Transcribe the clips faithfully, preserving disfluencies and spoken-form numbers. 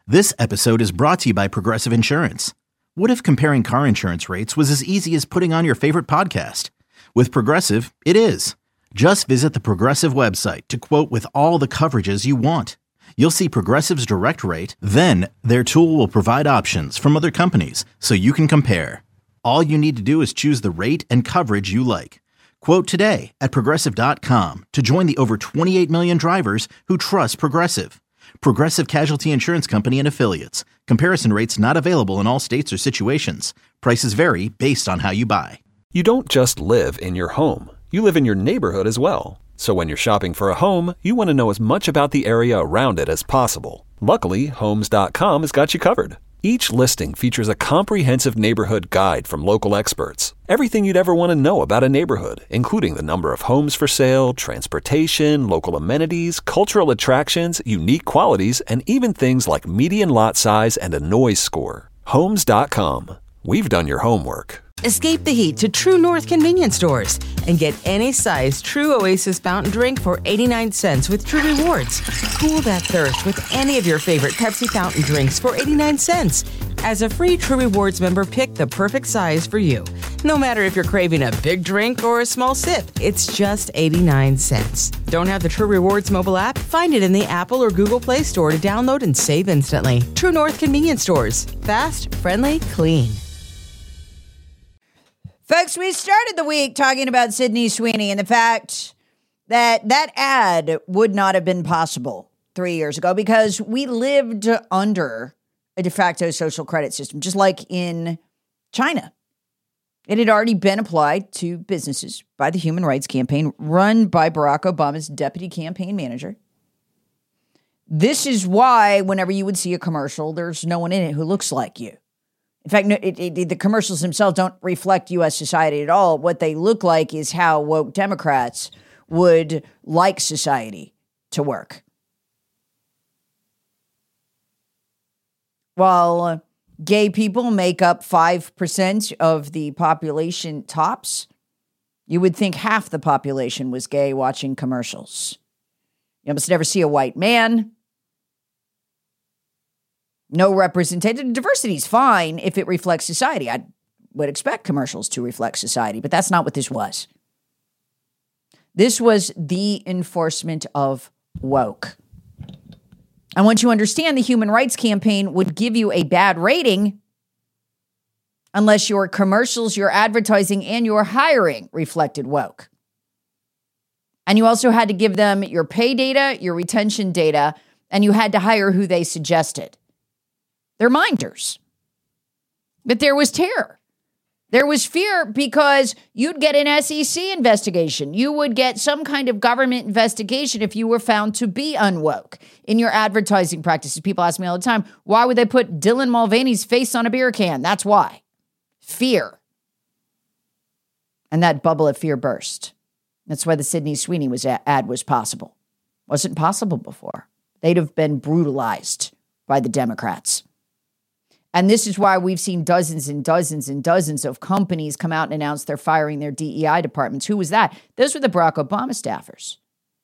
This episode is brought to you by Progressive Insurance. What if comparing car insurance rates was as easy as putting on your favorite podcast? With Progressive, it is. Just visit the Progressive website to quote with all the coverages you want. You'll see Progressive's direct rate, then their tool will provide options from other companies so you can compare. All you need to do is choose the rate and coverage you like. Quote today at progressive dot com to join the over twenty-eight million drivers who trust Progressive. Progressive Casualty Insurance Company and Affiliates. Comparison rates not available in all states or situations. Prices vary based on how you buy. You don't just live in your home. You live in your neighborhood as well. So when you're shopping for a home, you want to know as much about the area around it as possible. Luckily, Homes dot com has got you covered. Each listing features a comprehensive neighborhood guide from local experts. Everything you'd ever want to know about a neighborhood, including the number of homes for sale, transportation, local amenities, cultural attractions, unique qualities, and even things like median lot size and a noise score. Homes dot com. We've done your homework. Escape the heat to True North convenience stores and get any size True Oasis fountain drink for eighty-nine cents with True Rewards. Cool that thirst with any of your favorite Pepsi fountain drinks for eighty-nine cents. As a free True Rewards member, pick the perfect size for you. No matter if you're craving a big drink or a small sip, it's just eighty-nine cents. Don't have the True Rewards mobile app? Find it in the Apple or Google Play Store to download and save instantly. True North convenience stores. Fast, friendly, clean. Folks, we started the week talking about Sydney Sweeney and the fact that that ad would not have been possible three years ago because we lived under a de facto social credit system, just like in China. It had already been applied to businesses by the Human Rights Campaign run by Barack Obama's deputy campaign manager. This is why whenever you would see a commercial, there's no one in it who looks like you. In fact, no, it, it, the commercials themselves don't reflect U S society at all. What they look like is how woke Democrats would like society to work. While gay people make up five percent of the population tops, you would think half the population was gay watching commercials. You almost never see a white man. No representation. Diversity is fine if it reflects society. I would expect commercials to reflect society, but that's not what this was. This was the enforcement of woke. And once you understand, the Human Rights Campaign would give you a bad rating unless your commercials, your advertising, and your hiring reflected woke. And you also had to give them your pay data, your retention data, and you had to hire who they suggested. They're minders. But there was terror. There was fear because you'd get an S E C investigation. You would get some kind of government investigation if you were found to be unwoke in your advertising practices. People ask me all the time, why would they put Dylan Mulvaney's face on a beer can? That's why. Fear. And that bubble of fear burst. That's why the Sydney Sweeney was ad was possible. Wasn't possible before. They'd have been brutalized by the Democrats. And this is why we've seen dozens and dozens and dozens of companies come out and announce they're firing their D E I departments. Who was that? Those were the Barack Obama staffers.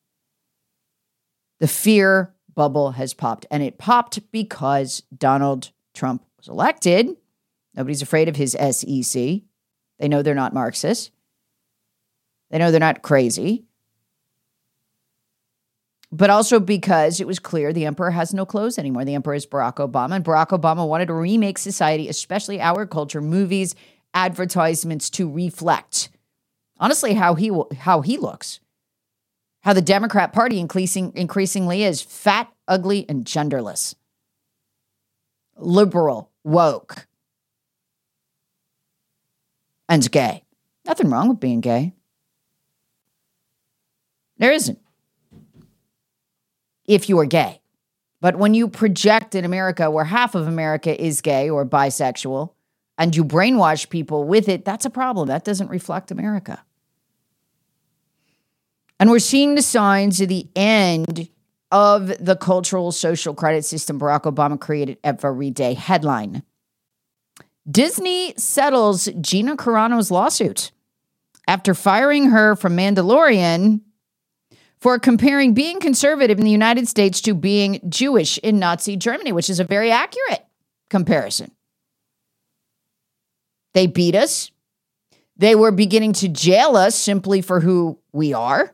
The fear bubble has popped, and it popped because Donald Trump was elected. Nobody's afraid of his S E C. They know they're not Marxists. They know they're not crazy. But also because it was clear the emperor has no clothes anymore. The emperor is Barack Obama, and Barack Obama wanted to remake society, especially our culture, movies, advertisements, to reflect, honestly, how he how he looks. How the Democrat Party increasing, increasingly is fat, ugly, and genderless. Liberal, woke, and gay. Nothing wrong with being gay. There isn't. If you are gay. But when you project in America where half of America is gay or bisexual and you brainwash people with it, that's a problem. That doesn't reflect America. And we're seeing the signs of the end of the cultural social credit system Barack Obama created every day. Headline: Disney settles Gina Carano's lawsuit after firing her from Mandalorian for comparing being conservative in the United States to being Jewish in Nazi Germany, which is a very accurate comparison. They beat us. They were beginning to jail us simply for who we are.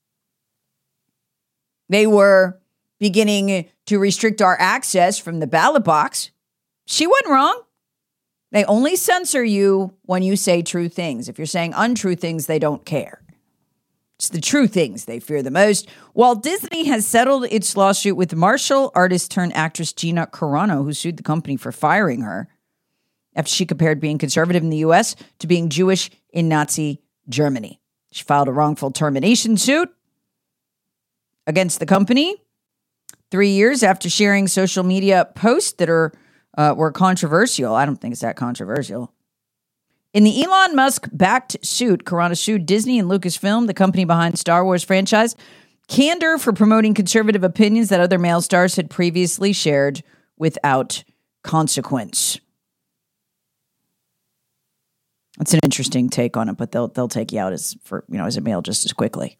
They were beginning to restrict our access from the ballot box. She wasn't wrong. They only censor you when you say true things. If you're saying untrue things, they don't care. It's the true things they fear the most. Walt Disney has settled its lawsuit with martial artist turned actress Gina Carano, who sued the company for firing her after she compared being conservative in the U S to being Jewish in Nazi Germany. She filed a wrongful termination suit against the company three years after sharing social media posts that are uh, were controversial. I don't think it's that controversial. In the Elon Musk-backed suit, Carano sued Disney and Lucasfilm, the company behind Star Wars franchise, candor for promoting conservative opinions that other male stars had previously shared without consequence. That's an interesting take on it, but they'll they'll take you out as for you know as a male just as quickly.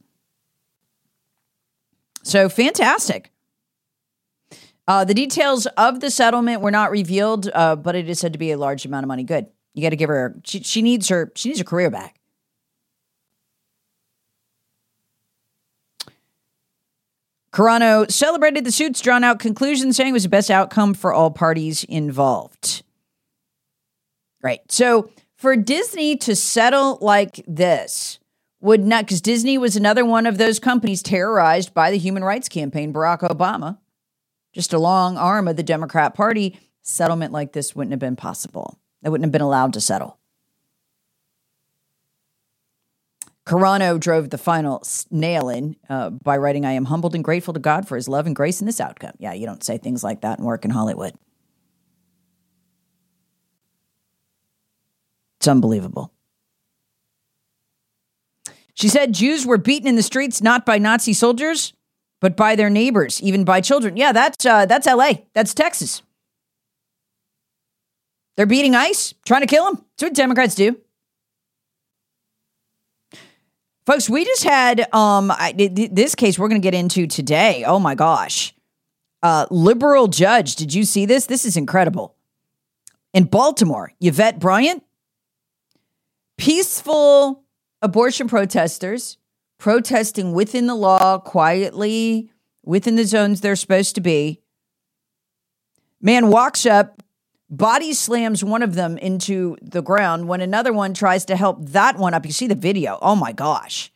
So fantastic. Uh, the details of the settlement were not revealed, uh, but it is said to be a large amount of money. Good. You got to give her. She, she needs her. She needs her career back. Carano celebrated the suit's drawn-out conclusion, saying it was the best outcome for all parties involved. Right. So for Disney to settle like this would not, because Disney was another one of those companies terrorized by the Human Rights Campaign, Barack Obama, just a long arm of the Democrat Party. Settlement like this wouldn't have been possible. They wouldn't have been allowed to settle. Carano drove the final nail in uh, by writing, "I am humbled and grateful to God for his love and grace in this outcome." Yeah, you don't say things like that and work in Hollywood. It's unbelievable. She said Jews were beaten in the streets not by Nazi soldiers, but by their neighbors, even by children. Yeah, that's uh, that's L A. That's Texas. They're beating ICE, trying to kill them. That's what Democrats do. Folks, we just had um, I, this case we're going to get into today. Oh, my gosh. Uh, liberal judge. Did you see this? This is incredible. In Baltimore, Yvette Bryant, peaceful abortion protesters protesting within the law, quietly, within the zones they're supposed to be. Man walks up, body slams one of them into the ground when another one tries to help that one up. You see the video. Oh, my gosh.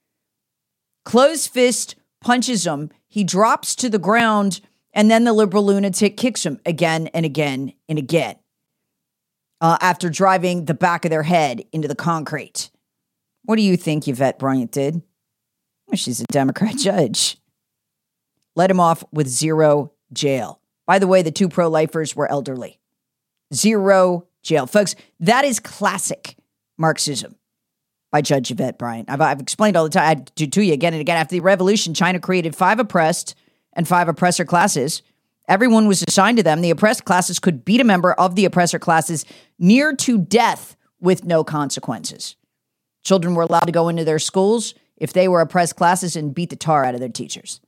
Closed fist punches him. He drops to the ground, and then the liberal lunatic kicks him again and again and again uh, after driving the back of their head into the concrete. What do you think Yvette Bryant did? Well, she's a Democrat judge. Let him off with zero jail. By the way, the two pro-lifers were elderly. Zero jail. Folks, that is classic Marxism by Judge Yvette Bryant. I've, I've explained all the time I do to you again and again. After the revolution, China created five oppressed and five oppressor classes. Everyone was assigned to them. The oppressed classes could beat a member of the oppressor classes near to death with no consequences. Children were allowed to go into their schools if they were oppressed classes and beat the tar out of their teachers.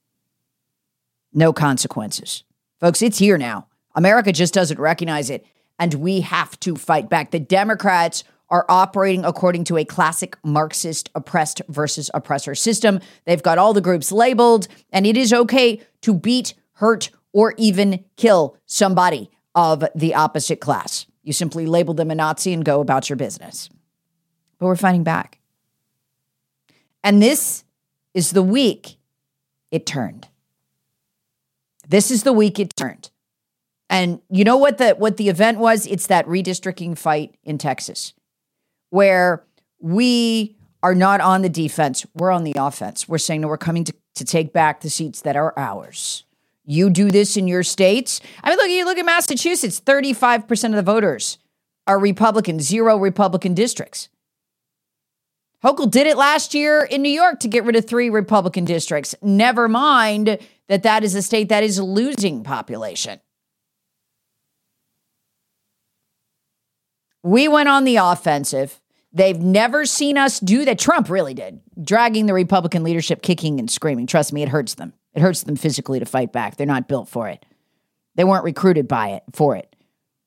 No consequences. Folks, it's here now. America just doesn't recognize it, and we have to fight back. The Democrats are operating according to a classic Marxist oppressed versus oppressor system. They've got all the groups labeled, and it is okay to beat, hurt, or even kill somebody of the opposite class. You simply label them a Nazi and go about your business. But we're fighting back. And this is the week it turned. This is the week it turned. And you know what the what the event was? It's that redistricting fight in Texas, where we are not on the defense. We're on the offense. We're saying, no, we're coming to, to take back the seats that are ours. You do this in your states. I mean, look, you look at Massachusetts, thirty-five percent of the voters are Republican, zero Republican districts. Hochul did it last year in New York to get rid of three Republican districts. Never mind that that is a state that is losing population. We went on the offensive. They've never seen us do that. Trump really did. dragging the Republican leadership kicking and screaming. Trust me, it hurts them. It hurts them physically to fight back. They're not built for it. They weren't recruited by it for it.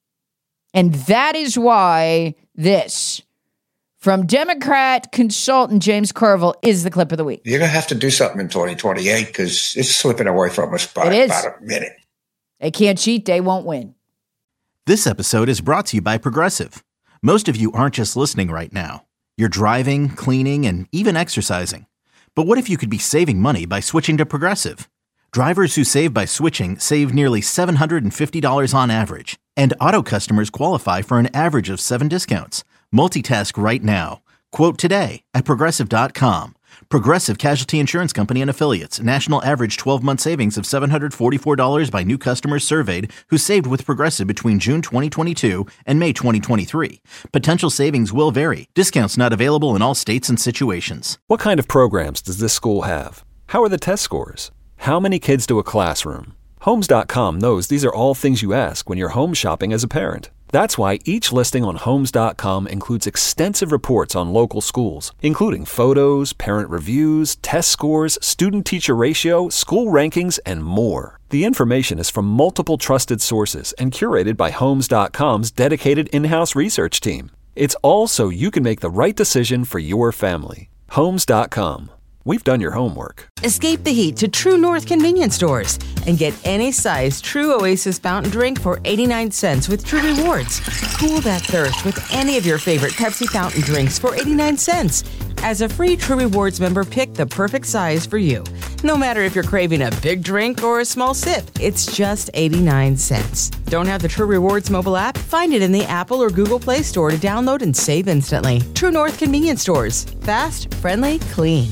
And that is why this, from Democrat consultant James Carville, is the clip of the week. You're going to have to do something in twenty twenty-eight because it's slipping away from us by it is. about a minute. They can't cheat. They won't win. This episode is brought to you by Progressive. Most of you aren't just listening right now. You're driving, cleaning, and even exercising. But what if you could be saving money by switching to Progressive? Drivers who save by switching save nearly seven hundred fifty dollars on average. And auto customers qualify for an average of seven discounts. Multitask right now. Quote today at Progressive dot com. Progressive Casualty Insurance Company and Affiliates. National average twelve-month savings of seven hundred forty-four dollars by new customers surveyed who saved with Progressive between June twenty twenty-two and May twenty twenty-three. Potential savings will vary. Discounts not available in all states and situations. What kind of programs does this school have? How are the test scores? How many kids do a classroom? Homes dot com knows these are all things you ask when you're home shopping as a parent. That's why each listing on Homes dot com includes extensive reports on local schools, including photos, parent reviews, test scores, student-teacher ratio, school rankings, and more. The information is from multiple trusted sources and curated by Homes dot com's dedicated in-house research team. It's all so you can make the right decision for your family. Homes dot com. We've done your homework. Escape the heat to True North convenience stores and get any size True Oasis fountain drink for eighty-nine cents with True Rewards. Cool that thirst with any of your favorite Pepsi fountain drinks for eighty-nine cents. As a free True Rewards member, pick the perfect size for you. No matter if you're craving a big drink or a small sip, it's just eighty-nine cents. Don't have the True Rewards mobile app? Find it in the Apple or Google Play Store to download and save instantly. True North convenience stores. Fast, friendly, clean.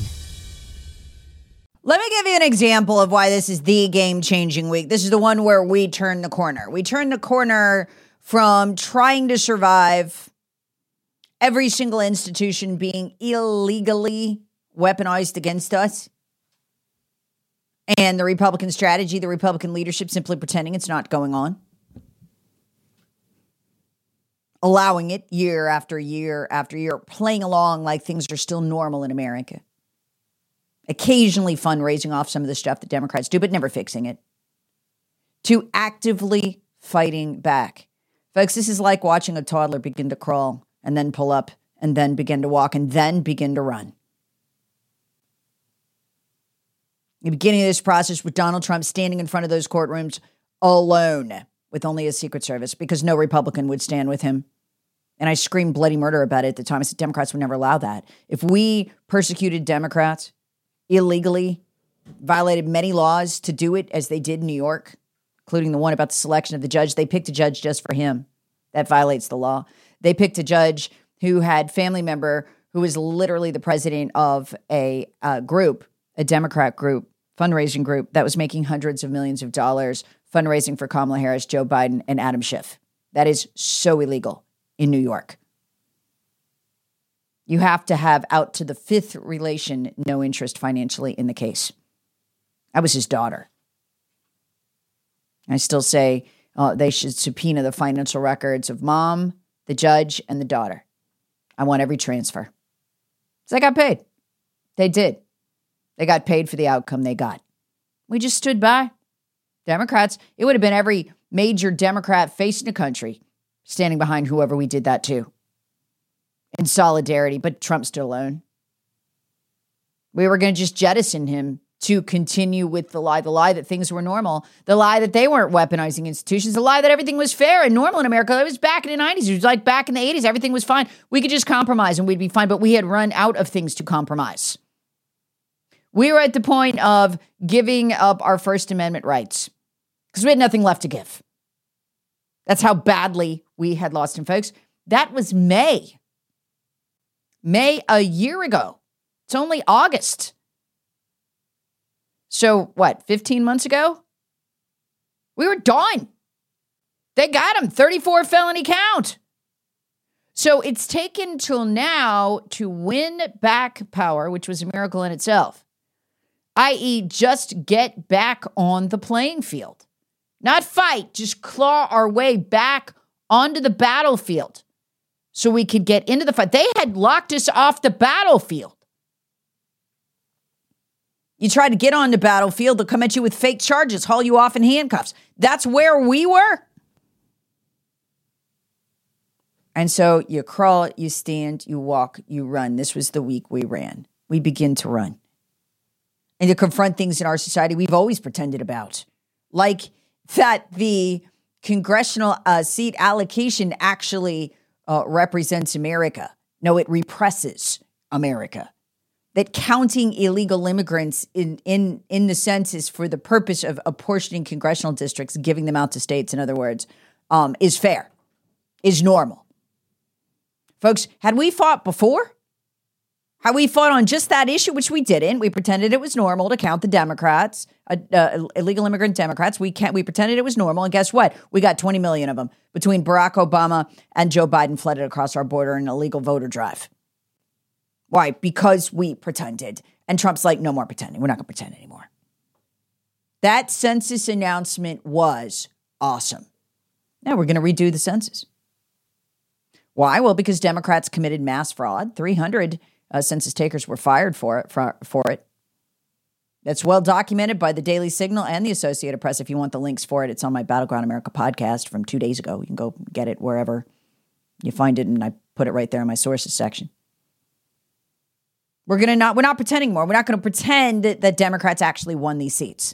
Let me give you an example of why this is the game-changing week. This is the one where we turn the corner. We turn the corner from trying to survive every single institution being illegally weaponized against us, and the Republican strategy, the Republican leadership simply pretending it's not going on, allowing it year after year after year, playing along like things are still normal in America. Occasionally fundraising off some of the stuff that Democrats do, but never fixing it. To actively fighting back. Folks, this is like watching a toddler begin to crawl and then pull up and then begin to walk and then begin to run. The beginning of this process with Donald Trump standing in front of those courtrooms alone with only a Secret Service because no Republican would stand with him. And I screamed bloody murder about it at the time. I said Democrats would never allow that. If we persecuted Democrats illegally, violated many laws to do it as they did in New York, including the one about the selection of the judge. They picked a judge just for him. That violates the law. They picked a judge who had family member who was literally the president of a uh, group, a Democrat group, fundraising group that was making hundreds of millions of dollars fundraising for Kamala Harris, Joe Biden, and Adam Schiff. That is so illegal in New York. You have to have out to the fifth relation no interest financially in the case. I was his daughter. I still say uh, they should subpoena the financial records of mom, the judge, and the daughter. I want every transfer. So they got paid. They did. They got paid for the outcome they got. We just stood by. Democrats, it would have been every major Democrat facing the country standing behind whoever we did that to. In solidarity, but Trump stood alone. We were going to just jettison him to continue with the lie, the lie that things were normal, the lie that they weren't weaponizing institutions, the lie that everything was fair and normal in America. It was back in the nineties. It was like back in the eighties. Everything was fine. We could just compromise and we'd be fine, but we had run out of things to compromise. We were at the point of giving up our First Amendment rights because we had nothing left to give. That's how badly we had lost him, folks. That was May. May a year ago. It's only August. So what, fifteen months ago? We were done. They got him, thirty-four felony count. So it's taken till now to win back power, which was a miracle in itself, that is just get back on the playing field. Not fight, just claw our way back onto the battlefield. So we could get into the fight. They had locked us off the battlefield. You try to get on the battlefield, they'll come at you with fake charges, haul you off in handcuffs. That's where we were. And so you crawl, you stand, you walk, you run. This was the week we ran. We begin to run. And to confront things in our society we've always pretended about. Like that the congressional uh, seat allocation actually uh, represents America. No, it represses America. That counting illegal immigrants in, in, in the census for the purpose of apportioning congressional districts, giving them out to states, in other words, um, is fair, is normal. Folks, had we fought before? Had we fought on just that issue, which we didn't? We pretended it was normal to count the Democrats, uh, uh, illegal immigrant Democrats. We can't. We pretended it was normal, and guess what? We got twenty million of them between Barack Obama and Joe Biden flooded across our border in an illegal voter drive. Why? Because we pretended. And Trump's like, no more pretending. We're not going to pretend anymore. That census announcement was awesome. Now we're going to redo the census. Why? Well, because Democrats committed mass fraud. three hundred uh, census takers were fired for it. For, for it. That's well documented by the Daily Signal and the Associated Press. If you want the links for it, it's on my Battleground America podcast from two days ago. You can go get it wherever you find it, and I put it right there in my sources section. We're gonna not. We're not pretending more. We're not going to pretend that, that Democrats actually won these seats.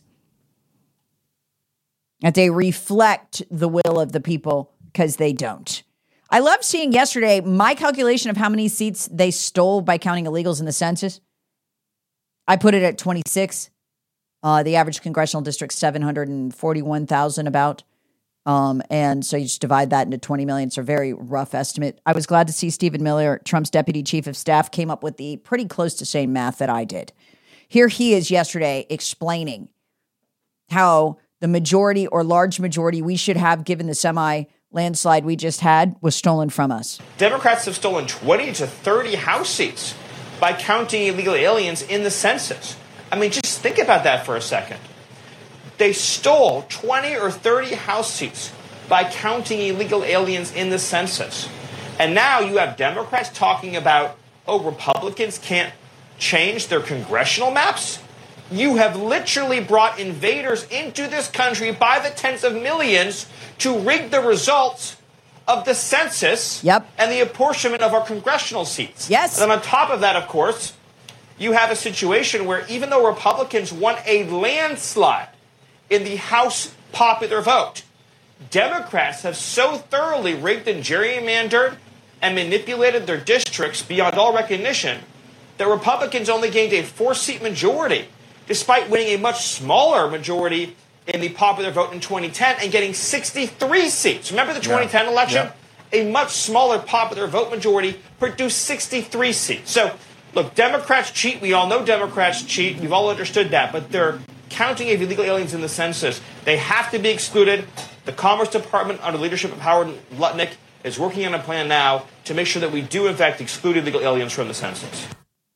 That they reflect the will of the people, because they don't. I love seeing yesterday my calculation of how many seats they stole by counting illegals in the census. I put it at twenty-six. Uh, the average congressional district, seven hundred forty-one thousand about. Um, and so you just divide that into twenty million. It's a very rough estimate. I was glad to see Stephen Miller, Trump's deputy chief of staff, came up with the pretty close to same math that I did. Here he is yesterday explaining how the majority or large majority we should have given the semi landslide we just had was stolen from us. Democrats have stolen twenty to thirty House seats by counting illegal aliens in the census. I mean, just think about that for a second. They stole twenty or thirty House seats by counting illegal aliens in the census. And now you have Democrats talking about, oh, Republicans can't change their congressional maps? You have literally brought invaders into this country by the tens of millions to rig the results of the census yep. and the apportionment of our congressional seats. Yes. And on top of that, of course, you have a situation where even though Republicans won a landslide in the House popular vote, Democrats have so thoroughly rigged and gerrymandered and manipulated their districts beyond all recognition that Republicans only gained a four-seat majority, despite winning a much smaller majority in the popular vote in twenty ten and getting sixty-three seats. Remember the twenty ten yeah. election? Yeah. A much smaller popular vote majority produced sixty-three seats. So, look, Democrats cheat. We all know Democrats cheat. We've all understood that. But they're counting of illegal aliens in the census. They have to be excluded. The Commerce Department, under the leadership of Howard Lutnick, is working on a plan now to make sure that we do, in fact, exclude illegal aliens from the census.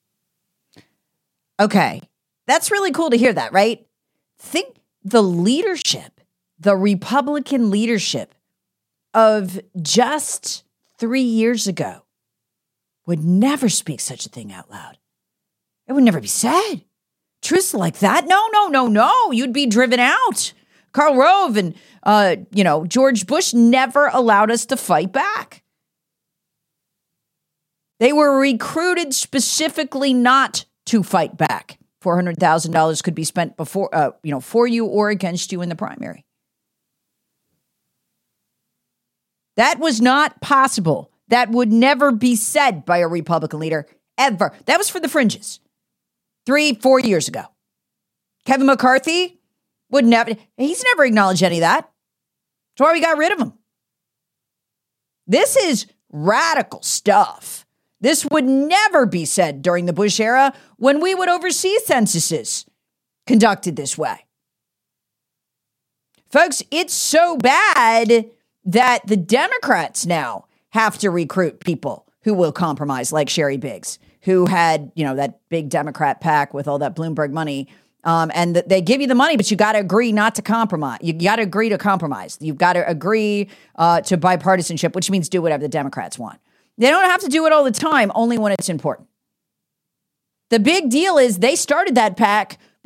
Okay. That's really cool to hear that, right? Think the leadership, the Republican leadership of just three years ago would never speak such a thing out loud. It would never be said. Truths like that? No, no, no, no. You'd be driven out. Karl Rove and, uh, you know, George Bush never allowed us to fight back. They were recruited specifically not to fight back. four hundred thousand dollars could be spent before, uh, you know, for you or against you in the primary. That was not possible. That would never be said by a Republican leader, ever. That was for the fringes. Three, four years ago. Kevin McCarthy would never, he's never acknowledged any of that. That's why we got rid of him. This is radical stuff. This would never be said during the Bush era when we would oversee censuses conducted this way. Folks, it's so bad that the Democrats now have to recruit people who will compromise, like Sherry Biggs, who had, you know, that big Democrat PAC with all that Bloomberg money. Um, and th- they give you the money, but you got to agree not to compromise. You got to agree to compromise. You've got to agree uh, to bipartisanship, which means do whatever the Democrats want. They don't have to do it all the time, only when it's important. The big deal is they started that PAC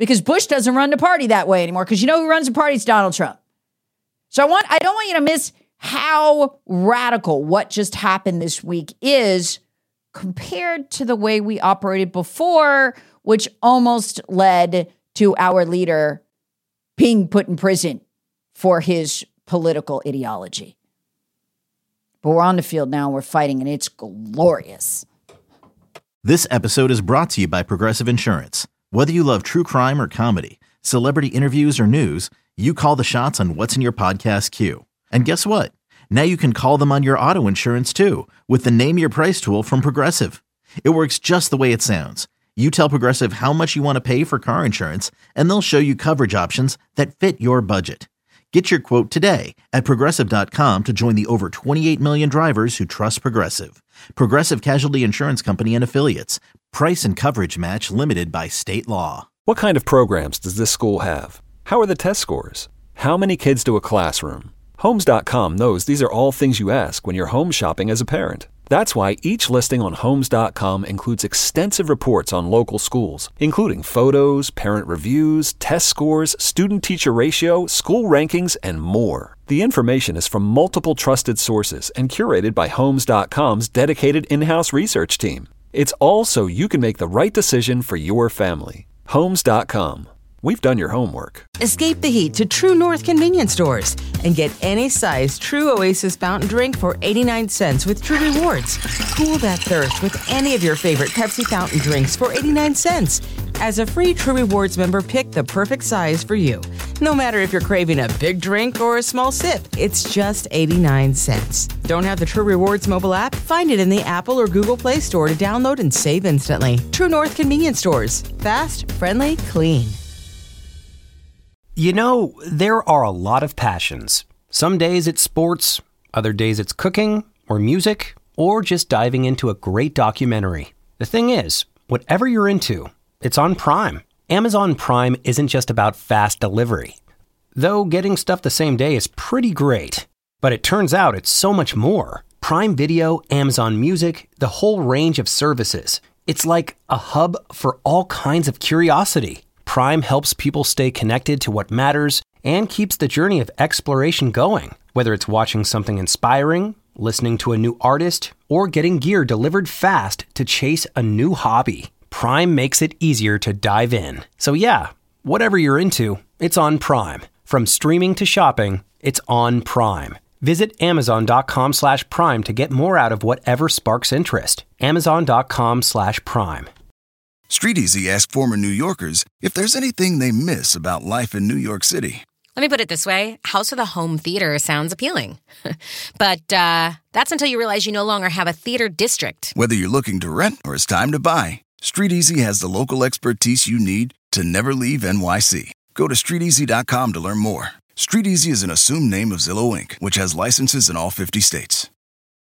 because Bush doesn't run the party that way anymore. Because you know who runs the party? It's Donald Trump. So I want, I don't want you to miss how radical what just happened this week is compared to the way we operated before, which almost led to our leader being put in prison for his political ideology. But we're on the field now, we're fighting, and it's glorious. This episode is brought to you by Progressive Insurance. Whether you love true crime or comedy, celebrity interviews or news, you call the shots on what's in your podcast queue. And guess what? Now you can call them on your auto insurance too with the Name Your Price tool from Progressive. It works just the way it sounds. You tell Progressive how much you want to pay for car insurance, and they'll show you coverage options that fit your budget. Get your quote today at Progressive dot com to join the over twenty-eight million drivers who trust Progressive. Progressive Casualty Insurance Company and Affiliates. Price and coverage match limited by state law. What kind of programs does this school have? How are the test scores? How many kids do a classroom? Homes dot com knows these are all things you ask when you're home shopping as a parent. That's why each listing on Homes dot com includes extensive reports on local schools, including photos, parent reviews, test scores, student-teacher ratio, school rankings, and more. The information is from multiple trusted sources and curated by Homes dot com's dedicated in-house research team. It's all so you can make the right decision for your family. Homes dot com. We've done your homework. Escape the heat to True North convenience stores and get any size True Oasis fountain drink for eighty-nine cents with True Rewards. Cool that thirst with any of your favorite Pepsi fountain drinks for eighty-nine cents. As a free True Rewards member, pick the perfect size for you. No matter if you're craving a big drink or a small sip, it's just eighty-nine cents. Don't have the True Rewards mobile app? Find it in the Apple or Google Play Store to download and save instantly. True North convenience stores. Fast, friendly, clean. You know, there are a lot of passions. Some days it's sports, other days it's cooking, or music, or just diving into a great documentary. The thing is, whatever you're into, it's on Prime. Amazon Prime isn't just about fast delivery. Though getting stuff the same day is pretty great. But it turns out it's so much more. Prime Video, Amazon Music, the whole range of services. It's like a hub for all kinds of curiosity. Prime helps people stay connected to what matters and keeps the journey of exploration going. Whether it's watching something inspiring, listening to a new artist, or getting gear delivered fast to chase a new hobby, Prime makes it easier to dive in. So yeah, whatever you're into, it's on Prime. From streaming to shopping, it's on Prime. Visit Amazon dot com slash Prime to get more out of whatever sparks interest. Amazon dot com slash Prime. StreetEasy asked former New Yorkers if there's anything they miss about life in New York City. Let me put it this way. House with a home theater sounds appealing. But uh, that's until you realize you no longer have a theater district. Whether you're looking to rent or it's time to buy, StreetEasy has the local expertise you need to never leave N Y C. Go to Street Easy dot com to learn more. StreetEasy is an assumed name of Zillow Incorporated, which has licenses in all fifty states.